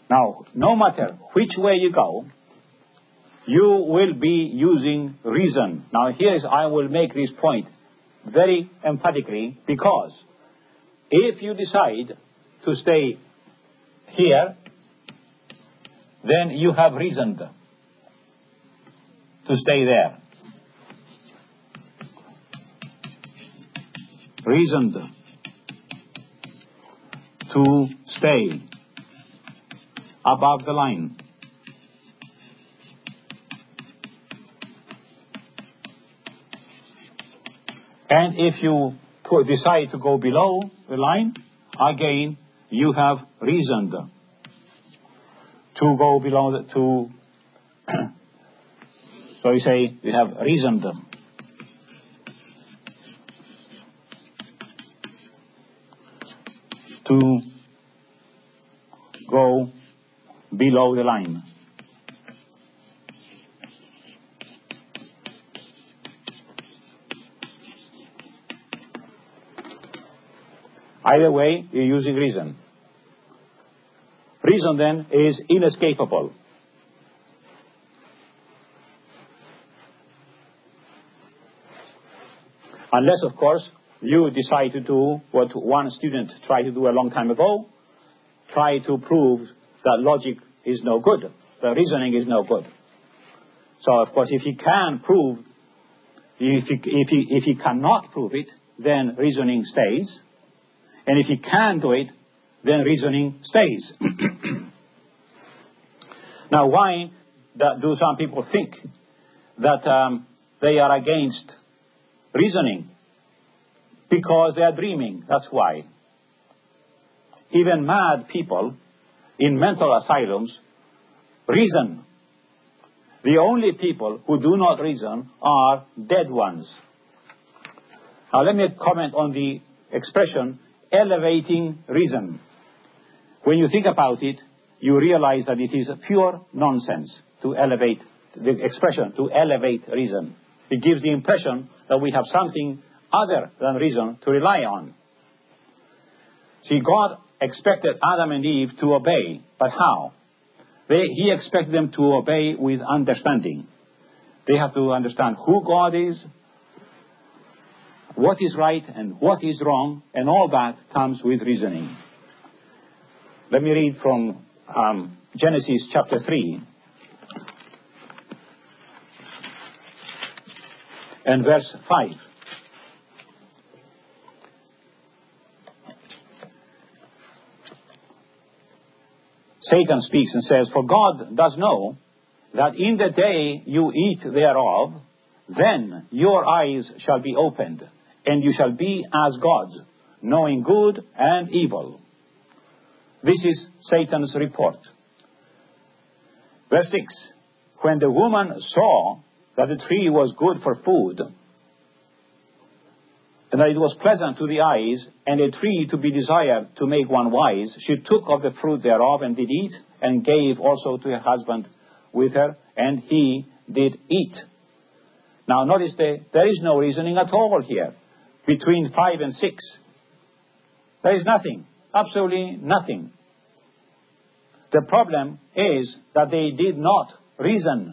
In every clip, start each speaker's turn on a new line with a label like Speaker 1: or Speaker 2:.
Speaker 1: Now, no matter which way you go, you will be using reason. Now, I will make this point very emphatically, because if you decide to stay here, then you have reasoned to stay there. Reasoned to stay above the line. And if you decide to go below the line, again, you have reasoned to go below so you say you have reasoned to go below the line. Either way, you're using reason. Reason, then, is inescapable. Unless, of course, you decide to do what one student tried to do a long time ago, try to prove that logic is no good, that reasoning is no good. So, of course, if he can prove, if he cannot prove it, then reasoning stays. And if he can do it, then reasoning stays. Now, why do some people think that they are against reasoning? Because they are dreaming, that's why. Even mad people in mental asylums reason. The only people who do not reason are dead ones. Now let me comment on the expression elevating reason. When you think about it, you realize that it is pure nonsense to elevate the expression, to elevate reason. It gives the impression that we have something other than reason to rely on. See, God expected Adam and Eve to obey, but how? He expected them to obey with understanding. They have to understand who God is, what is right and what is wrong, and all that comes with reasoning. Let me read from Genesis chapter 3 and verse 5. Satan speaks and says, "For God does know that in the day you eat thereof, then your eyes shall be opened, and you shall be as gods, knowing good and evil." This is Satan's report. Verse 6, "When the woman saw that the tree was good for food, and that it was pleasant to the eyes, and a tree to be desired to make one wise, she took of the fruit thereof, and did eat, and gave also to her husband with her, and he did eat." Now notice there is no reasoning at all here. Between 5 and 6, there is nothing, absolutely nothing. The problem is that they did not reason.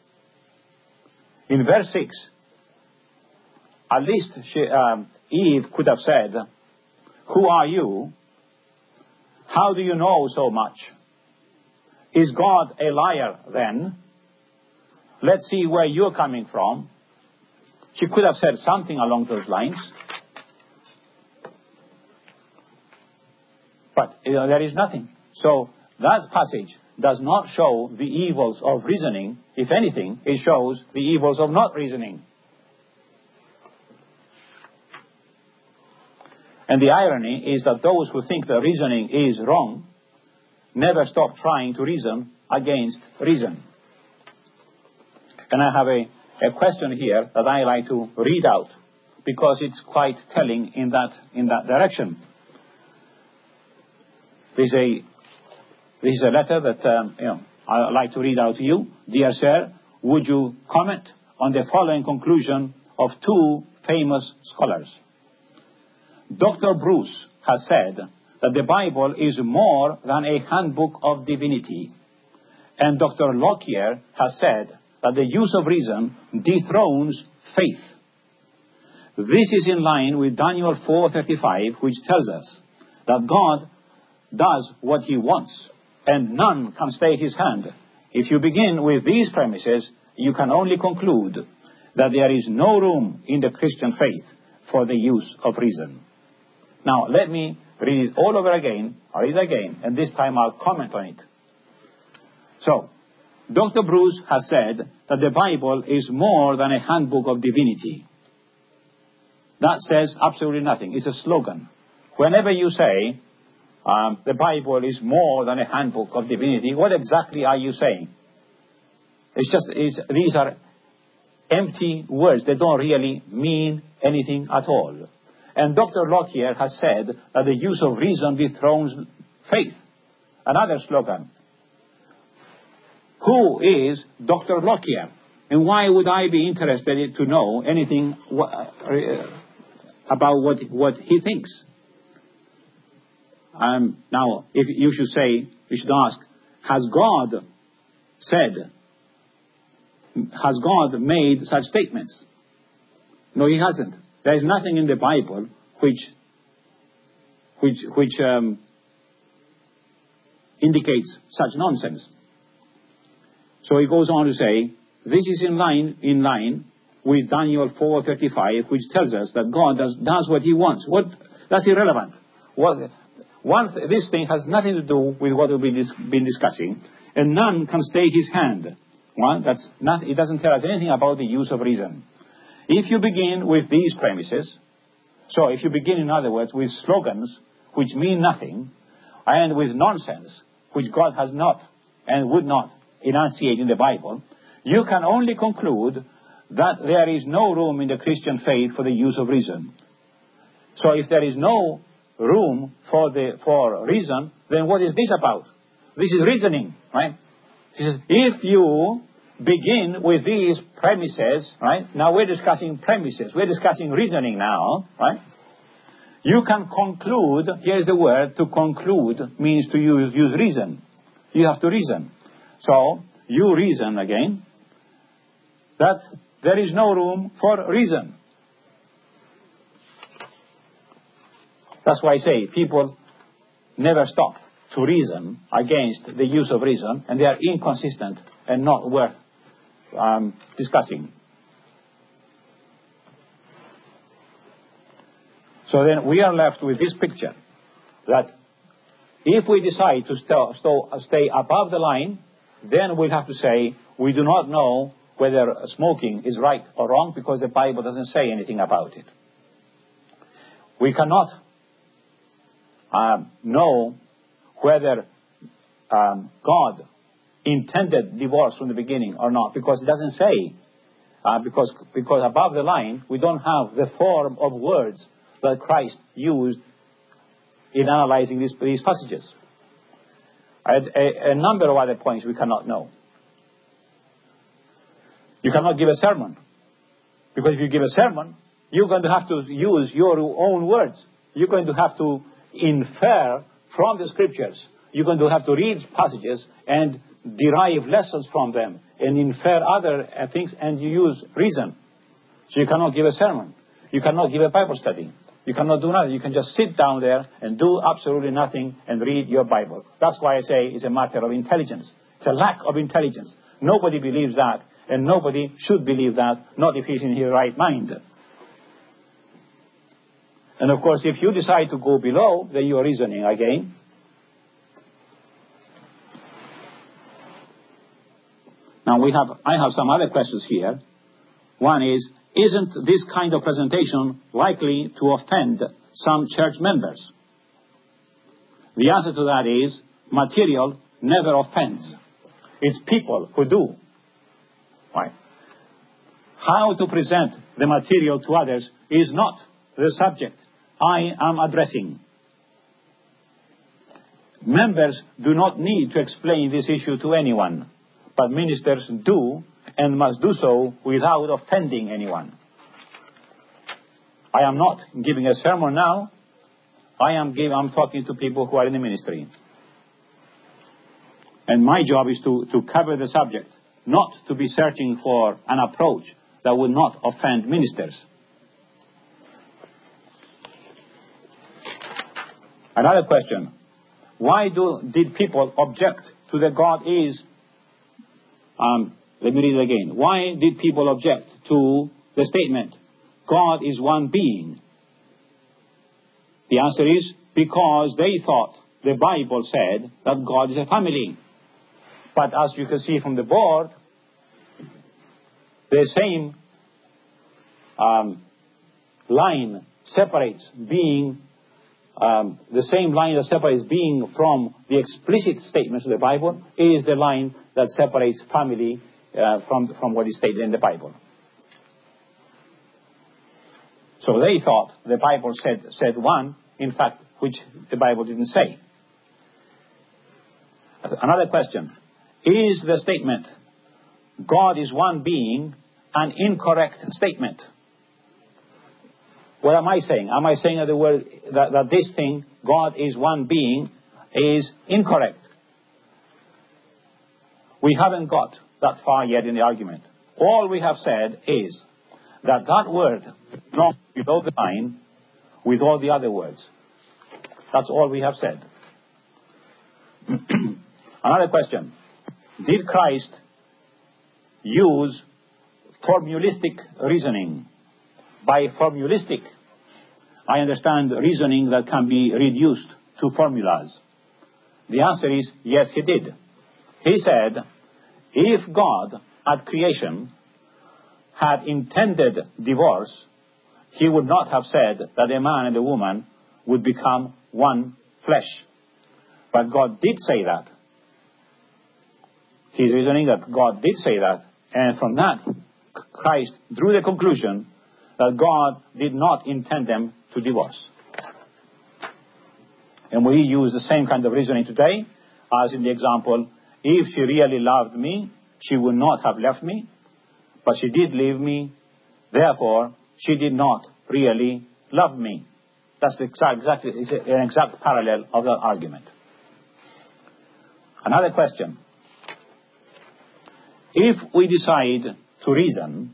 Speaker 1: In verse 6, at least Eve could have said, "Who are you? How do you know so much? Is God a liar then? Let's see where you're coming from." She could have said something along those lines. But there is nothing. So that passage does not show the evils of reasoning. If anything, it shows the evils of not reasoning. And the irony is that those who think that reasoning is wrong never stop trying to reason against reason. And I have a question here that I like to read out, because it's quite telling in that direction. This is a letter that I'd like to read out to you. "Dear sir, would you comment on the following conclusion of two famous scholars? Dr. Bruce has said that the Bible is more than a handbook of divinity. And Dr. Lockyer has said that the use of reason dethrones faith. This is in line with Daniel 4:35, which tells us that God does what he wants, and none can stay his hand. If you begin with these premises, you can only conclude that there is no room in the Christian faith for the use of reason. Now, let me read it all over again. I'll read it again, and this time I'll comment on it. So, Dr. Bruce has said that the Bible is more than a handbook of divinity. That says absolutely nothing. It's a slogan. Whenever you say the Bible is more than a handbook of divinity, what exactly are you saying? These are empty words. They don't really mean anything at all. And Dr. Lockyer has said that the use of reason dethrones faith. Another slogan. Who is Dr. Lockyer? And why would I be interested to know anything about what he thinks? Now, if you should say, you should ask, has God made such statements? No, he hasn't. There is nothing in the Bible which indicates such nonsense. So he goes on to say, this is in line with Daniel 4:35, which tells us that God does what he wants. That's irrelevant. This thing has nothing to do with what we've been discussing, and none can stay his hand. It doesn't tell us anything about the use of reason. If you begin with these premises, so if you begin, in other words, with slogans which mean nothing, and with nonsense which God has not and would not enunciate in the Bible, you can only conclude that there is no room in the Christian faith for the use of reason. So if there is no room for reason, then what is this about? This is reasoning, right? If you begin with these premises, right? Now we're discussing premises. We're discussing reasoning now, right? You can conclude, here's the word, to conclude means to use reason. You have to reason. So, you reason again that there is no room for reason. That's why I say people never stop to reason against the use of reason, and they are inconsistent and not worth discussing. So then we are left with this picture, that if we decide to stay above the line, then we'll have to say we do not know whether smoking is right or wrong because the Bible doesn't say anything about it. We cannot know whether God intended divorce from the beginning or not, because it doesn't say. Because above the line, we don't have the form of words that Christ used in analyzing these passages. A number of other points we cannot know. You cannot give a sermon, because if you give a sermon, you're going to have to use your own words. You're going to have to infer from the scriptures. You're going to have to read passages and derive lessons from them and infer other things, and you use reason. So you cannot give a sermon. You cannot give a Bible study. You cannot do nothing. You can just sit down there and do absolutely nothing and read your Bible. That's why I say it's a matter of intelligence. It's a lack of intelligence. Nobody believes that, and nobody should believe that, not if he's in his right mind. And of course, if you decide to go below, then you are reasoning again. Now I have some other questions here. One is, isn't this kind of presentation likely to offend some church members? The answer to that is, material never offends. It's people who do. Right? How to present the material to others is not the subject I am addressing. Members do not need to explain this issue to anyone, but ministers do, and must do so without offending anyone. I am not giving a sermon now. I'm talking to people who are in the ministry. And my job is to cover the subject, not to be searching for an approach that would not offend ministers. Another question. Why did people object to the God is... let me read it again. Why did people object to the statement, God is one being? The answer is because they thought the Bible said that God is a family. But as you can see from the board, the same line separates being, the same line that separates being from the explicit statements of the Bible is the line that separates family from what is stated in the Bible. So they thought the Bible said one, in fact, which the Bible didn't say. Another question. Is the statement, God is one being, an incorrect statement? What am I saying? Am I saying that this thing, God is one being, is incorrect? We haven't got that far yet in the argument. All we have said is that word dropped below the line with all the other words. That's all we have said. Another question. Did Christ use formulistic reasoning? By formulistic, I understand reasoning that can be reduced to formulas. The answer is yes, he did. He said, if God at creation had intended divorce, he would not have said that a man and a woman would become one flesh. But God did say that. He's reasoning that God did say that, and from that, Christ drew the conclusion that God did not intend them to divorce. And we use the same kind of reasoning today as in the example, if she really loved me, she would not have left me, but she did leave me, therefore she did not really love me. That's an exact parallel of that argument. Another question. If we decide to reason,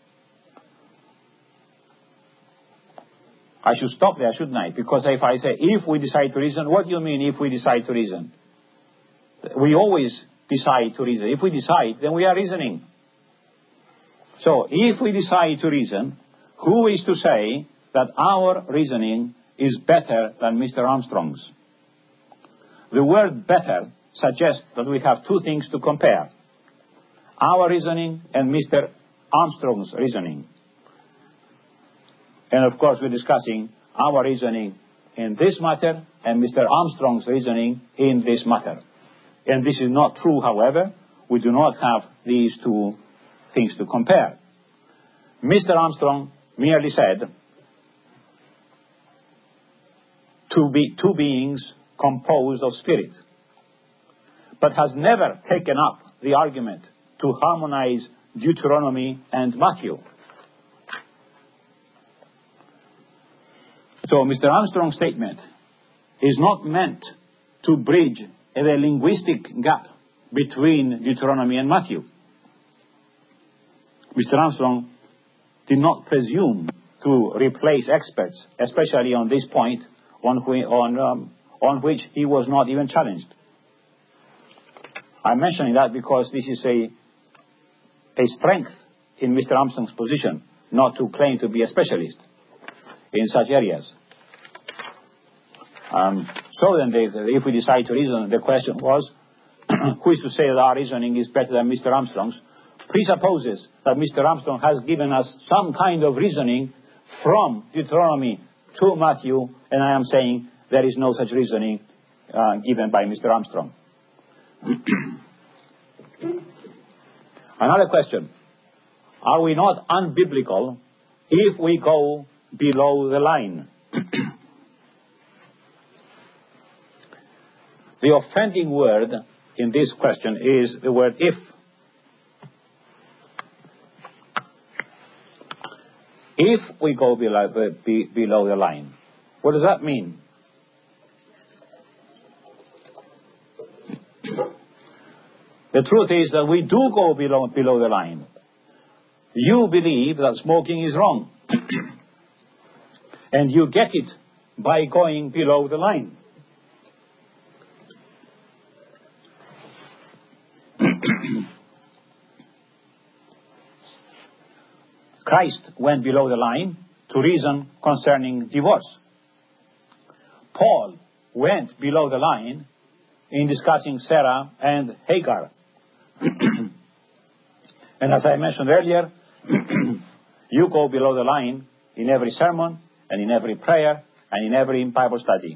Speaker 1: I should stop there, shouldn't I? Because if I say, if we decide to reason, what do you mean if we decide to reason? We always decide to reason. If we decide, then we are reasoning. So, if we decide to reason, who is to say that our reasoning is better than Mr. Armstrong's? The word better suggests that we have two things to compare. Our reasoning and Mr. Armstrong's reasoning. And of course we're discussing our reasoning in this matter and Mr. Armstrong's reasoning in this matter. And this is not true, however. We do not have these two things to compare. Mr. Armstrong merely said, two beings composed of spirit, but has never taken up the argument to harmonize Deuteronomy and Matthew. So Mr. Armstrong's statement is not meant to bridge a linguistic gap between Deuteronomy and Matthew. Mr. Armstrong did not presume to replace experts, especially on this point on which he was not even challenged. I'm mentioning that because this is a strength in Mr. Armstrong's position, not to claim to be a specialist in such areas. So then, if we decide to reason, the question was, who is to say that our reasoning is better than Mr. Armstrong's? Presupposes that Mr. Armstrong has given us some kind of reasoning from Deuteronomy to Matthew, and I am saying there is no such reasoning given by Mr. Armstrong. Another question. Are we not unbiblical if we go below the line? The offending word in this question is the word if. If we go below the line, what does that mean? The truth is that we do go below the line. You believe that smoking is wrong. And you get it by going below the line. Christ went below the line to reason concerning divorce. Paul went below the line in discussing Sarah and Hagar. And as I mentioned earlier, you go below the line in every sermon and in every prayer and in every Bible study.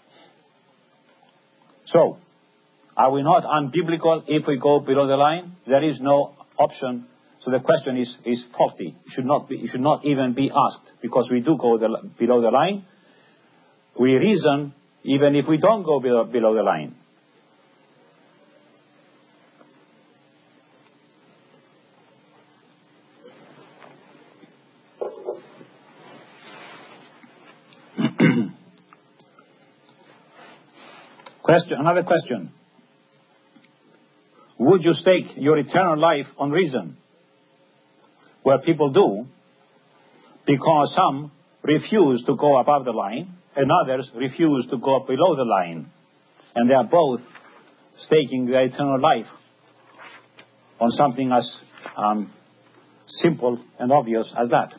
Speaker 1: So, are we not unbiblical if we go below the line? There is no option. So the question is faulty. It should not even be asked, because we do go below the line. We reason even if we don't go below the line. Another question. Would you stake your eternal life on reason? Well, people do, because some refuse to go above the line and others refuse to go below the line. And they are both staking their eternal life on something as simple and obvious as that.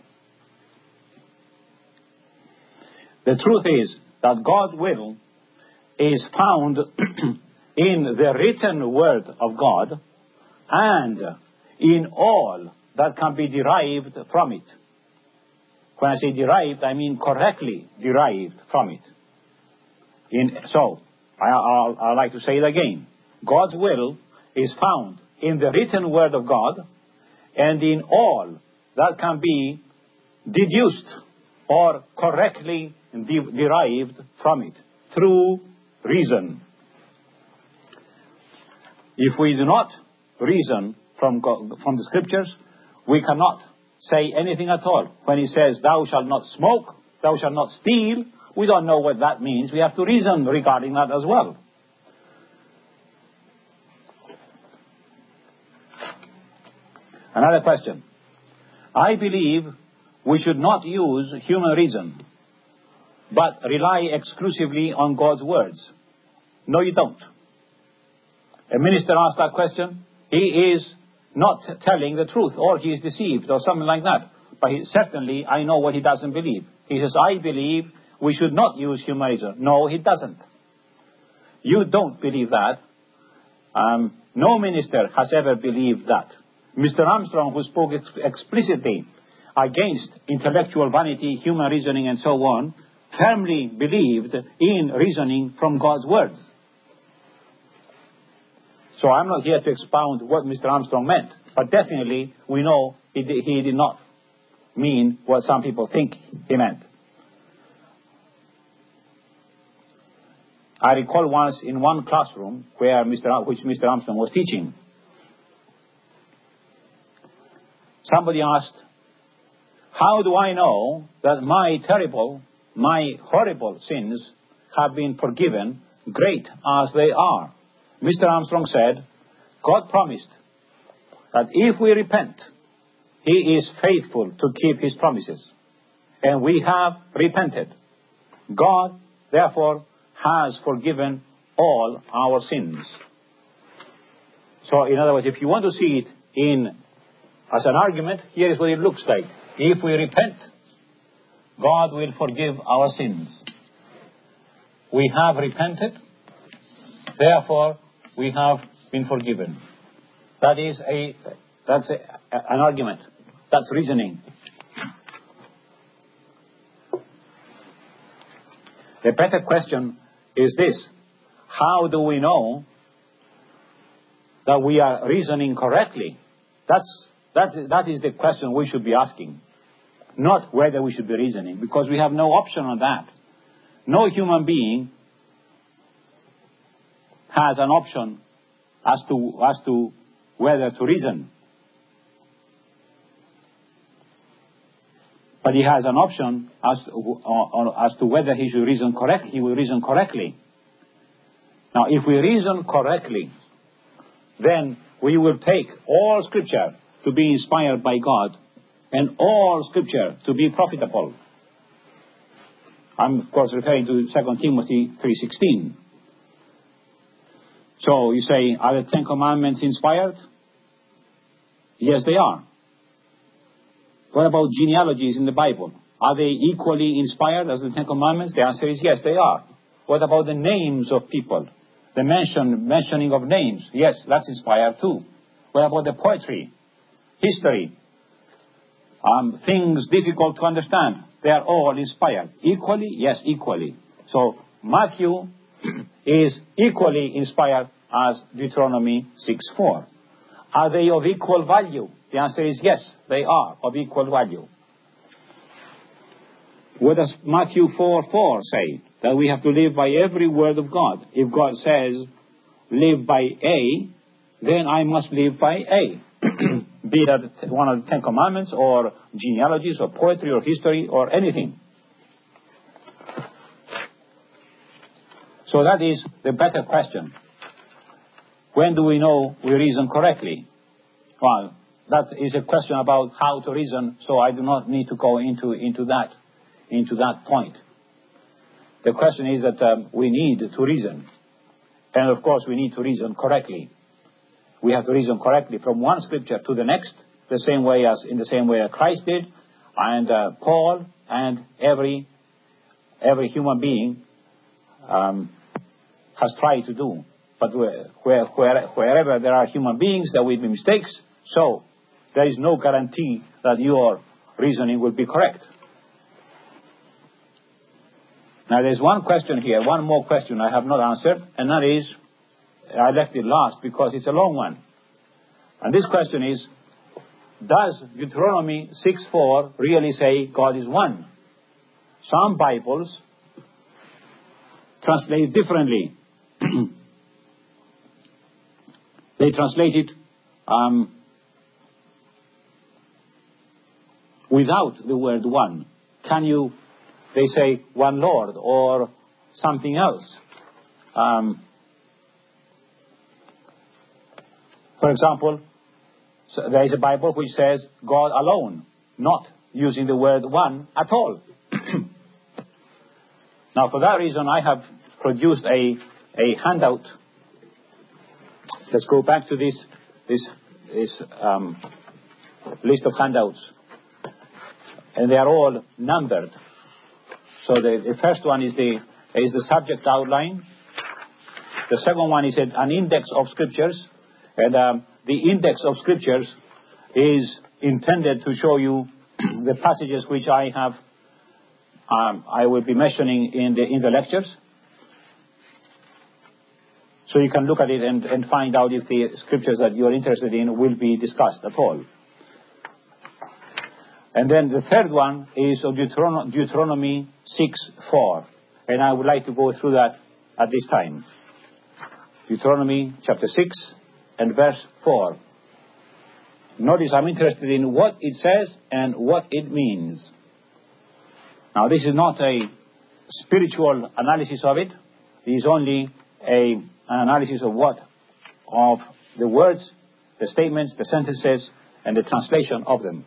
Speaker 1: The truth is that God's will is found in the written word of God and in all that can be derived from it. When I say derived, I mean correctly derived from it. So, I'd like to say it again. God's will is found in the written word of God and in all that can be deduced or correctly derived from it through reason. If we do not reason from the scriptures, we cannot say anything at all. When he says, thou shalt not smoke, thou shalt not steal, we don't know what that means. We have to reason regarding that as well. Another question. I believe we should not use human reason, but rely exclusively on God's words. No, you don't. A minister asked that question. He is not telling the truth, or he is deceived, or something like that. But certainly, I know what he doesn't believe. He says, I believe we should not use human reason. No, he doesn't. You don't believe that. No minister has ever believed that. Mr. Armstrong, who spoke explicitly against intellectual vanity, human reasoning, and so on, firmly believed in reasoning from God's words. So I'm not here to expound what Mr. Armstrong meant, but definitely we know he did not mean what some people think he meant. I recall once in one classroom which Mr. Armstrong was teaching, somebody asked, how do I know that my horrible sins have been forgiven, great as they are? Mr. Armstrong said, God promised that if we repent, He is faithful to keep His promises. And we have repented. God, therefore, has forgiven all our sins. So, in other words, if you want to see it as an argument, here is what it looks like. If we repent, God will forgive our sins. We have repented, therefore we have been forgiven. That's an argument. That's reasoning. The better question is this: how do we know that we are reasoning correctly? That is the question we should be asking. Not whether we should be reasoning, because we have no option on that. No human being has an option as to whether to reason. But he has an option as to whether he should reason correctly. He will reason correctly. Now, if we reason correctly, then we will take all Scripture to be inspired by God and all Scripture to be profitable. I'm, of course, referring to 2 Timothy 3:16. So you say, are the Ten Commandments inspired? Yes, they are. What about genealogies in the Bible? Are they equally inspired as the Ten Commandments? The answer is yes, they are. What about the names of people? The mentioning of names? Yes, that's inspired too. What about the poetry? History? Things difficult to understand? They are all inspired. Equally? Yes, equally. So Matthew is equally inspired as Deuteronomy 6:4. Are they of equal value? The answer is yes, they are of equal value. What does Matthew 4:4 say? That we have to live by every word of God. If God says, live by A, then I must live by A. Be that one of the Ten Commandments, or genealogies, or poetry, or history, or anything. So that is the better question. When do we know we reason correctly? Well, that is a question about how to reason, so I do not need to go into that point. The question is that we need to reason. And of course we need to reason correctly. We have to reason correctly from one scripture to the next, in the same way as Christ did, and Paul, and every human being has tried to do. But wherever there are human beings, there will be mistakes. So there is no guarantee that your reasoning will be correct. Now there's one question here, one more question I have not answered, and that is, I left it last because it's a long one. And this question is, does Deuteronomy 6:4 really say God is one? Some Bibles translate differently. They translate it without the word one. They say one Lord or something else. For example, there is a Bible which says God alone, not using the word one at all. Now, for that reason, I have produced a handout. Let's go back to this list of handouts, and they are all numbered. So the first one is the subject outline. The second one is an index of scriptures, and the index of scriptures is intended to show you the passages which I will be mentioning in the lectures. So you can look at it and find out if the scriptures that you are interested in will be discussed at all. And then the third one is of Deuteronomy 6:4. And I would like to go through that at this time. Deuteronomy chapter 6 and verse 4. Notice I'm interested in what it says and what it means. Now this is not a spiritual analysis of it. It is only an analysis of the words, the statements, the sentences, and the translation of them.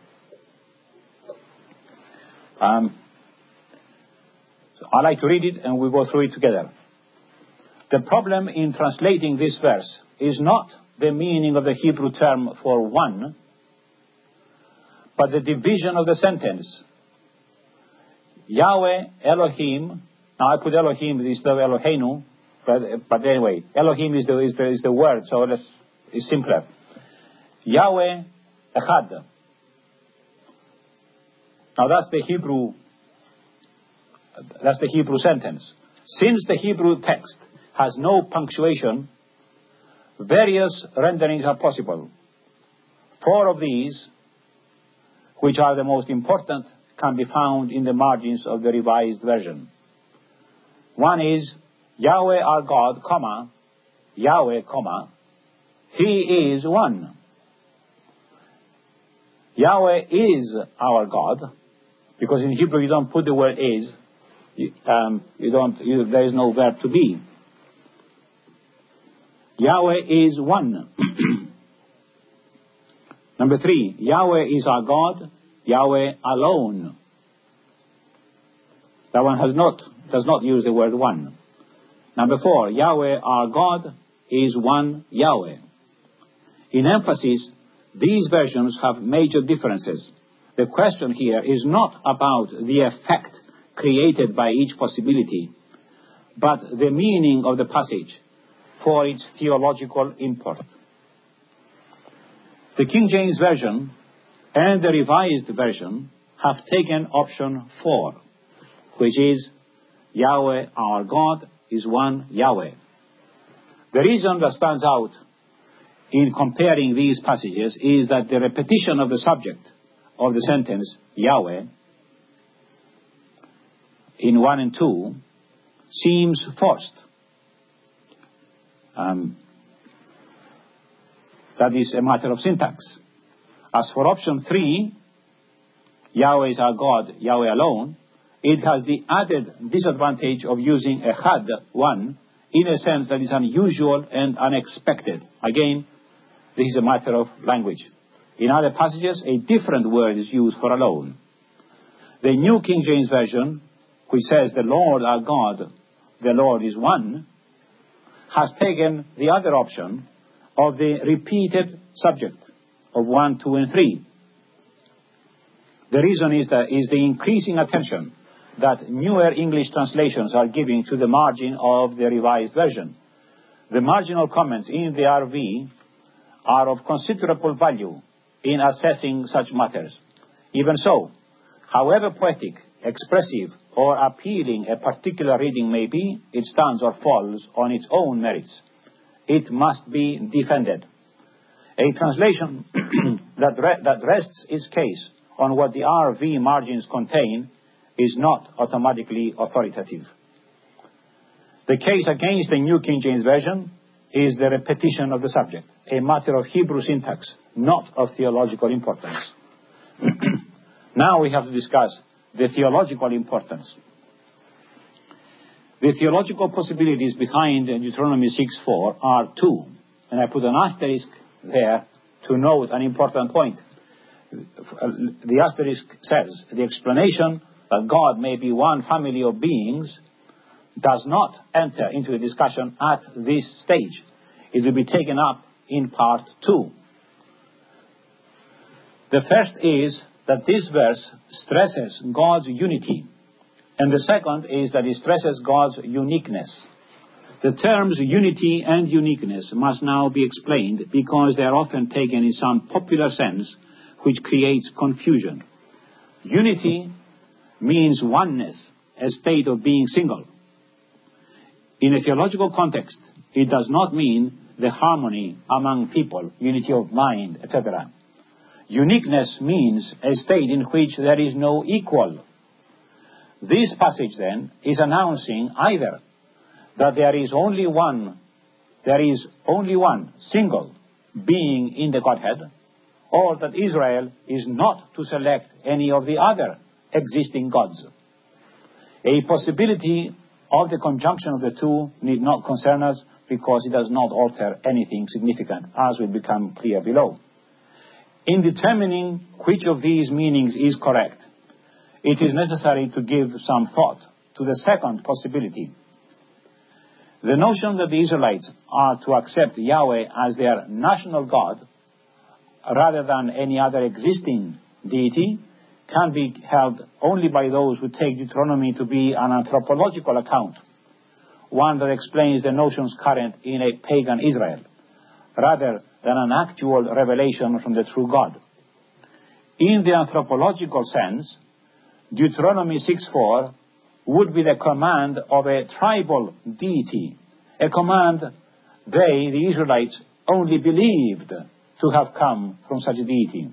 Speaker 1: I like to read it and we'll go through it together. The problem in translating this verse is not the meaning of the Hebrew term for one, but the division of the sentence. Yahweh Elohim. Now I put Elohim instead of Eloheinu, but anyway, Elohim is the word, so it's simpler. Yahweh Echad. Now that's the Hebrew sentence. Since the Hebrew text has no punctuation, various renderings are possible. 4 of these, which are the most important, can be found in the margins of the Revised Version. One is Yahweh our God, comma, Yahweh, comma, He is one. Yahweh is our God, because in Hebrew you don't put the word is. There is no verb to be. Yahweh is one. Number 3, Yahweh is our God, Yahweh alone. That one does not use the word one. Number 4, Yahweh our God is one Yahweh. In emphasis, these versions have major differences. The question here is not about the effect created by each possibility, but the meaning of the passage for its theological import. The King James Version and the Revised Version have taken option 4, which is Yahweh our God is one Yahweh. The reason that stands out in comparing these passages is that the repetition of the subject of the sentence Yahweh in 1 and 2 seems forced. That is a matter of syntax. As for option 3, Yahweh is our God, Yahweh alone, it has the added disadvantage of using a had one in a sense that is unusual and unexpected. Again, this is a matter of language. In other passages, a different word is used for alone. The New King James Version, which says the Lord our God, the Lord is one, has taken the other option of the repeated subject of 1, 2, and 3. The reason is the increasing attention that newer English translations are giving to the margin of the Revised Version. The marginal comments in the RV are of considerable value in assessing such matters. Even so, however poetic, expressive, or appealing a particular reading may be, it stands or falls on its own merits. It must be defended. A translation that rests its case on what the RV margins contain is not automatically authoritative. The case against the New King James Version is the repetition of the subject, a matter of Hebrew syntax, not of theological importance. Now we have to discuss the theological importance. The theological possibilities behind Deuteronomy 6:4 are 2, and I put an asterisk there to note an important point. The asterisk says, the explanation that God may be one family of beings does not enter into the discussion at this stage. It will be taken up in part 2. The first is that this verse stresses God's unity, and the second is that it stresses God's uniqueness. The terms unity and uniqueness must now be explained because they are often taken in some popular sense which creates confusion. Unity means oneness, a state of being single. In a theological context, it does not mean the harmony among people, unity of mind, etc. Uniqueness means a state in which there is no equal. This passage, then, is announcing either that there is only one single being in the Godhead, or that Israel is not to select any of the other existing gods. A possibility of the conjunction of the two need not concern us because it does not alter anything significant, as will become clear below. In determining which of these meanings is correct, it is necessary to give some thought to the second possibility. The notion that the Israelites are to accept Yahweh as their national God rather than any other existing deity can be held only by those who take Deuteronomy to be an anthropological account, one that explains the notions current in a pagan Israel, rather than an actual revelation from the true God. In the anthropological sense, Deuteronomy 6:4 would be the command of a tribal deity, a command they, the Israelites, only believed to have come from such a deity.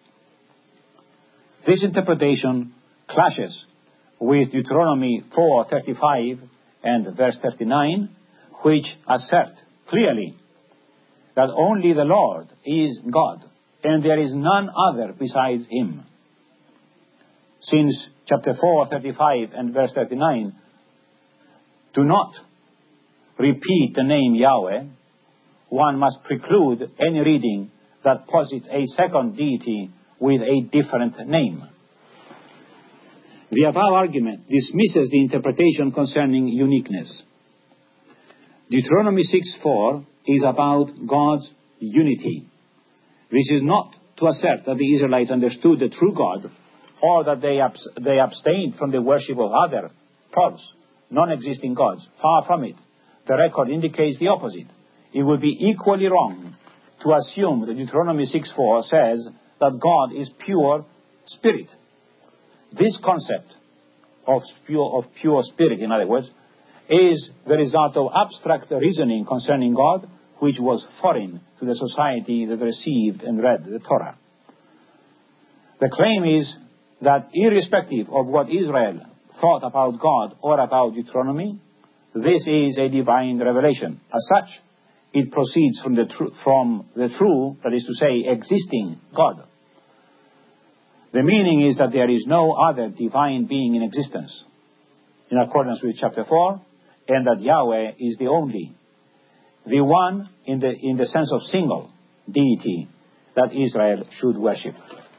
Speaker 1: This interpretation clashes with Deuteronomy 4:35 and verse 39, which assert clearly that only the Lord is God, and there is none other besides Him. Since chapter 4:35 and verse 39 do not repeat the name Yahweh, one must preclude any reading that posits a second deity with a different name. The above argument dismisses the interpretation concerning uniqueness. Deuteronomy 6:4 is about God's unity. This is not to assert that the Israelites understood the true God, or that they abstained from the worship of other false, non-existing gods. Far from it. The record indicates the opposite. It would be equally wrong to assume that Deuteronomy 6:4 says that God is pure spirit. This concept of pure spirit, in other words, is the result of abstract reasoning concerning God, which was foreign to the society that received and read the Torah. The claim is that irrespective of what Israel thought about God or about Deuteronomy, this is a divine revelation. As such, it proceeds from the true, that is to say, existing God. The meaning is that there is no other divine being in existence, in accordance with chapter 4, and that Yahweh is the only, the one in the sense of single deity that Israel should worship.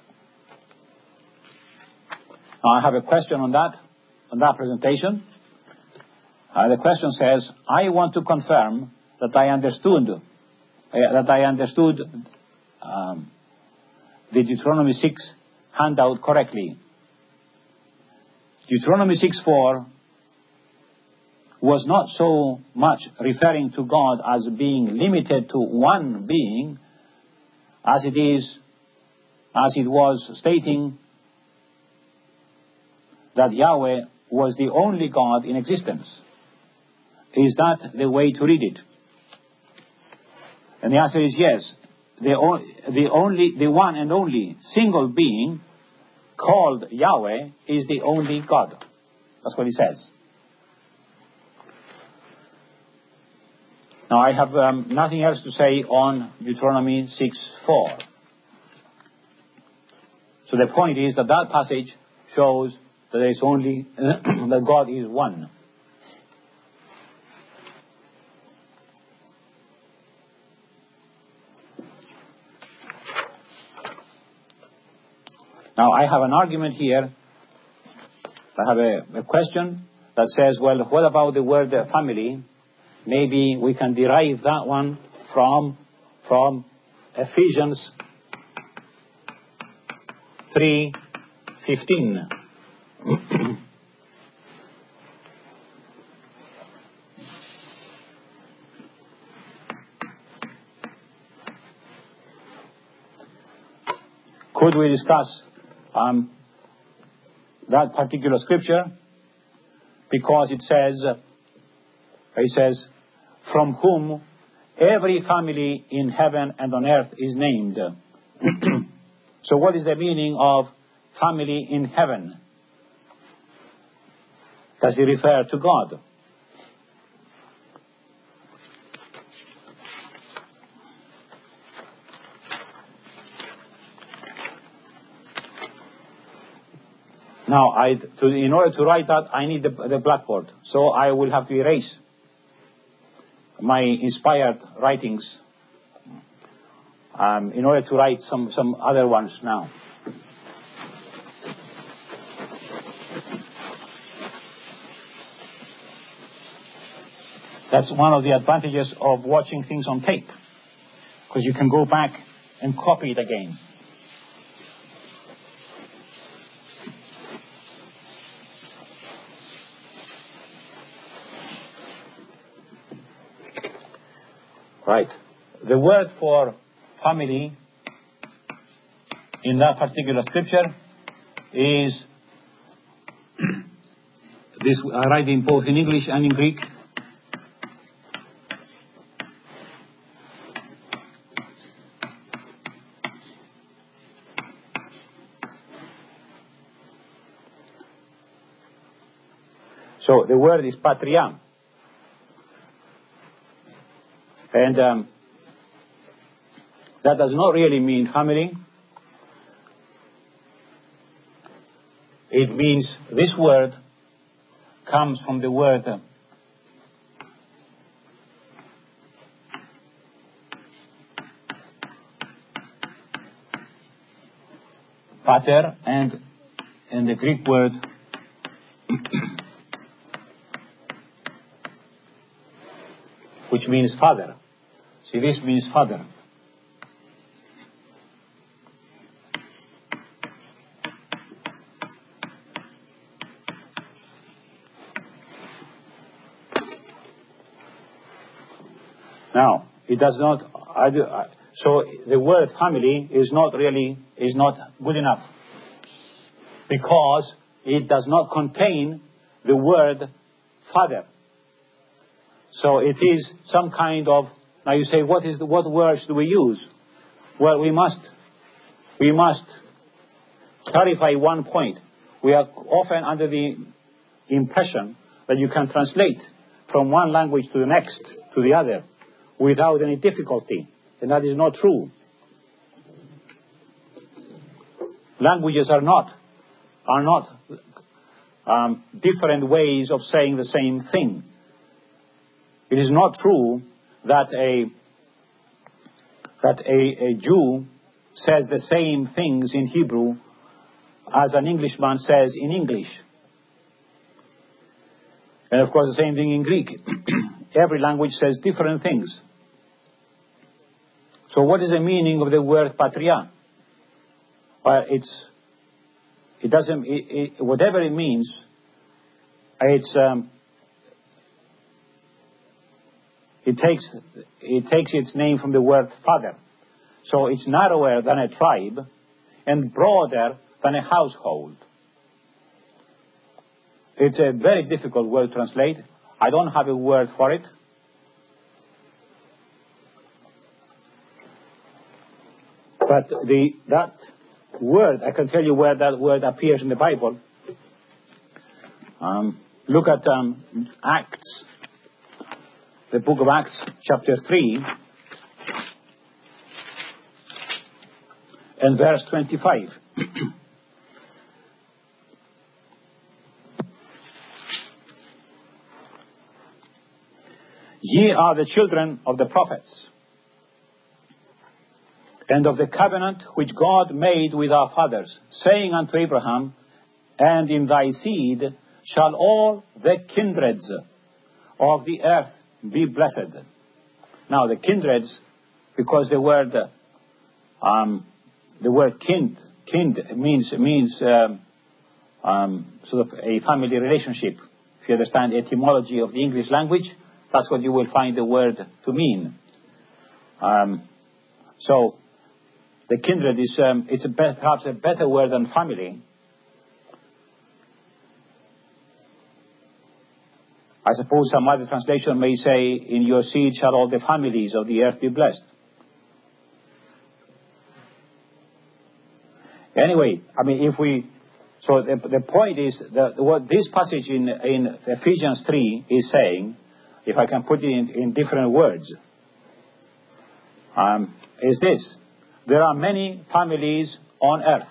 Speaker 1: Now I have a question on that presentation. The question says, I want to confirm that I understood the Deuteronomy 6 handout correctly. Deuteronomy 6:4 was not so much referring to God as being limited to one being, as it was stating that Yahweh was the only God in existence. Is that the way to read it? And the answer is yes. The one and only single being called Yahweh is the only God. That's what he says. Now I have nothing else to say on Deuteronomy 6:4. So the point is that passage shows that there is only that God is one. Now I have an argument here. I have a question that says, well, what about the word family? Maybe we can derive that one from Ephesians 3:15. Could we discuss that particular scripture? Because it says, from whom every family in heaven and on earth is named. So what is the meaning of family in heaven? Does it refer to God? Now, in order to write that, I need the blackboard. So I will have to erase my inspired writings in order to write some other ones now. That's one of the advantages of watching things on tape, because you can go back and copy it again. Right. The word for family in that particular scripture is this. I write in both in English and in Greek. So the word is patria. And that does not really mean family. It means this word comes from the word Pater, and the Greek word which means father. See, this means father. Now, it does not. So the word family is not good enough, because it does not contain the word father. So it is some kind of. Now you say, what words do we use? Well, we must clarify one point. We are often under the impression that you can translate from one language to the next, to the other, without any difficulty. And that is not true. Languages are not different ways of saying the same thing. It is not true that a Jew says the same things in Hebrew as an Englishman says in English. And of course the same thing in Greek. Every language says different things. So what is the meaning of the word patria? Well, whatever it means, it takes its name from the word father. So it's narrower than a tribe and broader than a household. It's a very difficult word to translate. I don't have a word for it. But that word, I can tell you where that word appears in the Bible. Look at Acts, the book of Acts, chapter 3, and verse 25. Ye are the children of the prophets, and of the covenant which God made with our fathers, saying unto Abraham, and in thy seed shall all the kindreds of the earth be blessed. Now the kindreds, because the word kind means sort of a family relationship. If you understand the etymology of the English language, that's what you will find the word to mean. So the kindred is perhaps a better word than family. I suppose some other translation may say, in your seed shall all the families of the earth be blessed. Anyway, I mean, so the point is that what this passage in Ephesians 3 is saying, if I can put it in different words, is this: there are many families on earth.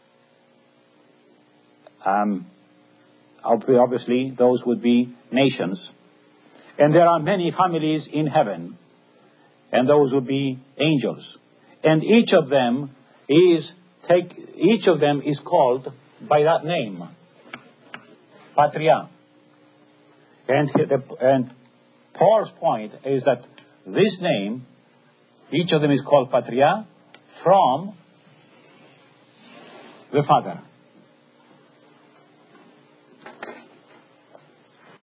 Speaker 1: Obviously, those would be nations. And there are many families in heaven, and those would be angels. And each of them is called by that name, Patria. And Paul's point is that this name, each of them is called Patria from the Father.